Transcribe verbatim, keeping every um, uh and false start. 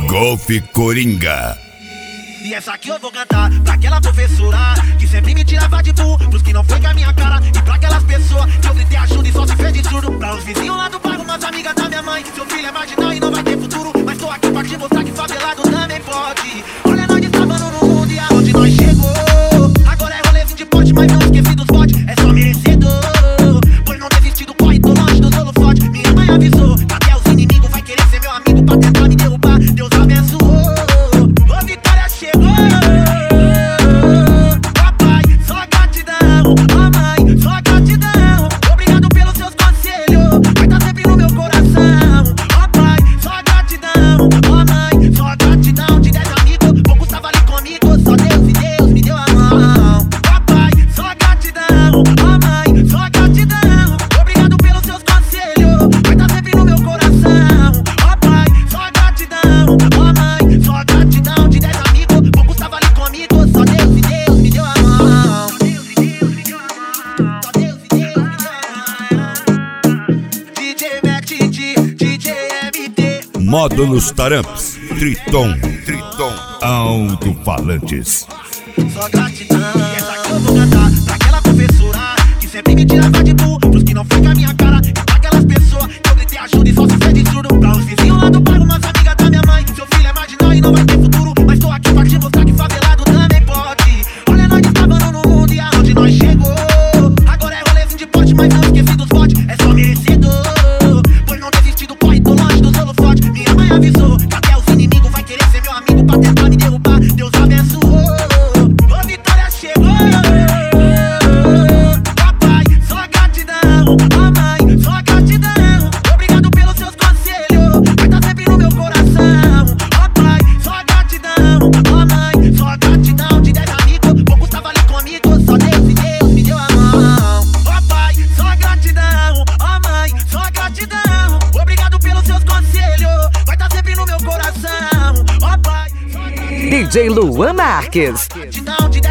Golf Coringa. E essa aqui eu vou cantar pra aquela professora que sempre me tirava de burro, pros que não foi com a minha cara. E pra aquelas pessoas que eu gritei ajuda e só se fez de surdo. Pra os vizinhos lá do bairro, umas amigas da minha mãe. Seu filho é marginal e não vai ter futuro, mas tô aqui pra te mostrar que favelado também pode. Olha nós desabando no mundo e aonde nós chegou. Agora é rolezinho de pote, mas não esqueci dos botes. É só merecedor, pois não desistir do corre, tô longe do solo forte. Minha mãe avisou que até os inimigos vai querer ser meu amigo pra tentar me derrubar. Deus abençoou. Módulos Taramps, Triton, Triton, alto-falantes. Só gratidão. E essa aqui eu vou cantar pra aquela professora que sempre me tirava de burro, pros que não foi com a minha cara. E pra aquelas pessoas que eu gritei ajuda e só se fez de surdo. Pra os vizinhos lá do bairro, umas amigas da minha mãe. Seu filho é marginal e não vai ter futuro, mas tô aqui pra te mostrar que favelado também pode. Olha nós desabando no mundo e aonde nós chegou. Agora é rolezinho de pote, mas não esqueci dos botes. É só merecedor, pois não desistir do corre, tô longe do solo forte. Minha mãe avisou que até os inimigos vai querer ser meu amigo pra tentar me derrubar. Deus abençoou, a vitória chegou. Papai, só gratidão. Ó mãe, só gratidão. Obrigado pelos seus conselhos, vai tá sempre no meu coração. Ó pai, só gratidão. Ó mãe, só gratidão. De dez amigos, poucos tava ali comigo. Só Deus e Deus me deu a mão. Ó pai, só gratidão. Ó mãe, só gratidão. Obrigado pelos seus conselhos, vai tá sempre no meu coração. Ó pai, só gratidão. D J Luan Marques. Gratidão de